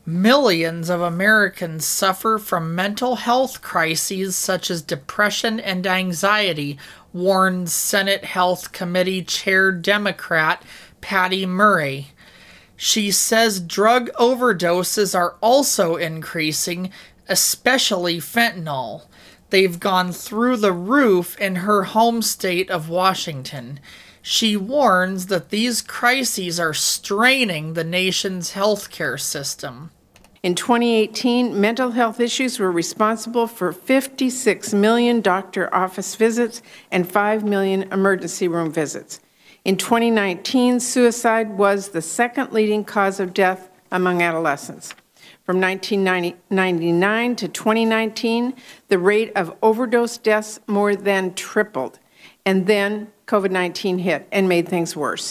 Millions of Americans suffer from mental health crises such as depression and anxiety, warns Senate Health Committee Chair Democrat Patty Murray. She says drug overdoses are also increasing, especially fentanyl. They've gone through the roof in her home state of Washington. She warns that these crises are straining the nation's healthcare system. In 2018, mental health issues were responsible for 56 million doctor office visits and 5 million emergency room visits. In 2019, suicide was the second leading cause of death among adolescents. From 1999 to 2019, the rate of overdose deaths more than tripled. And then COVID-19 hit and made things worse.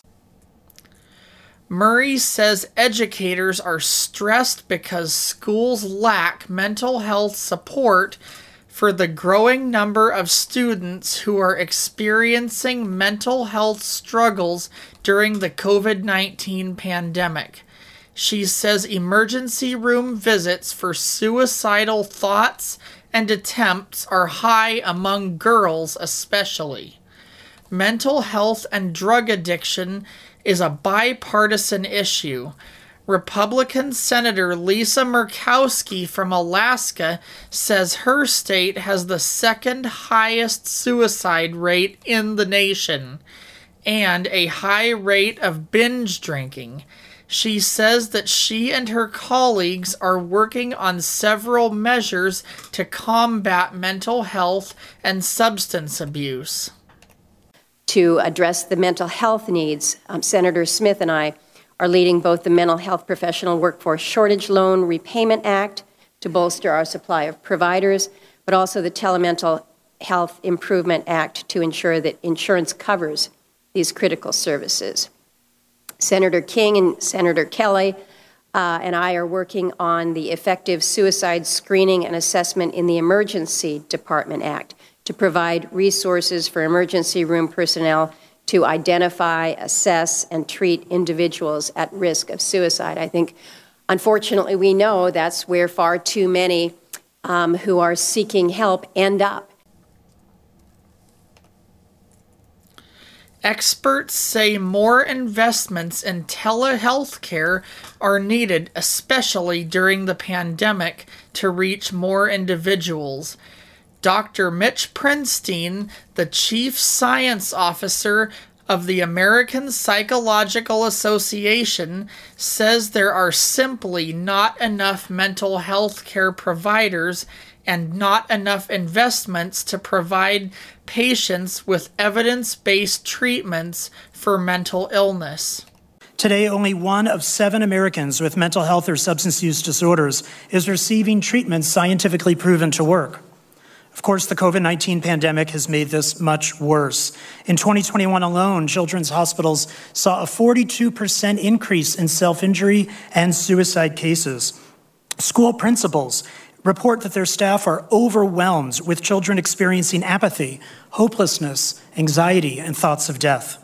Murray says educators are stressed because schools lack mental health support for the growing number of students who are experiencing mental health struggles during the COVID-19 pandemic. She says emergency room visits for suicidal thoughts and attempts are high among girls especially. Mental health and drug addiction is a bipartisan issue. Republican Senator Lisa Murkowski from Alaska says her state has the second highest suicide rate in the nation and a high rate of binge drinking. She says that she and her colleagues are working on several measures to combat mental health and substance abuse. To address the mental health needs, Senator Smith and I are leading both the Mental Health Professional Workforce Shortage Loan Repayment Act to bolster our supply of providers, but also the Telemental Health Improvement Act to ensure that insurance covers these critical services. Senator King and Senator Kelly and I are working on the Effective Suicide Screening and Assessment in the Emergency Department Act to provide resources for emergency room personnel to identify, assess, and treat individuals at risk of suicide. I think, unfortunately, we know that's where far too many who are seeking help end up. Experts say more investments in telehealth care are needed, especially during the pandemic, to reach more individuals. Dr. Mitch Prinstein, the Chief Science Officer of the American Psychological Association, says there are simply not enough mental health care providers and not enough investments to provide patients with evidence-based treatments for mental illness. Today, only 1 of 7 Americans with mental health or substance use disorders is receiving treatment scientifically proven to work. Of course, the COVID-19 pandemic has made this much worse. In 2021 alone, children's hospitals saw a 42% increase in self-injury and suicide cases. School principals report that their staff are overwhelmed with children experiencing apathy, hopelessness, anxiety, and thoughts of death.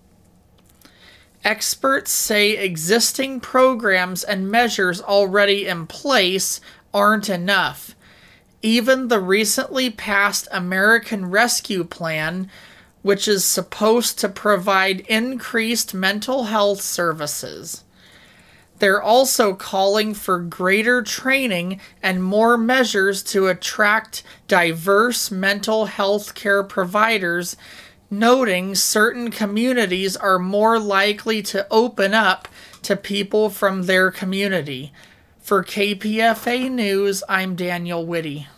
Experts say existing programs and measures already in place aren't enough. Even the recently passed American Rescue Plan, which is supposed to provide increased mental health services. They're also calling for greater training and more measures to attract diverse mental health care providers, noting certain communities are more likely to open up to people from their community. For KPFA News, I'm Daniel Whitty.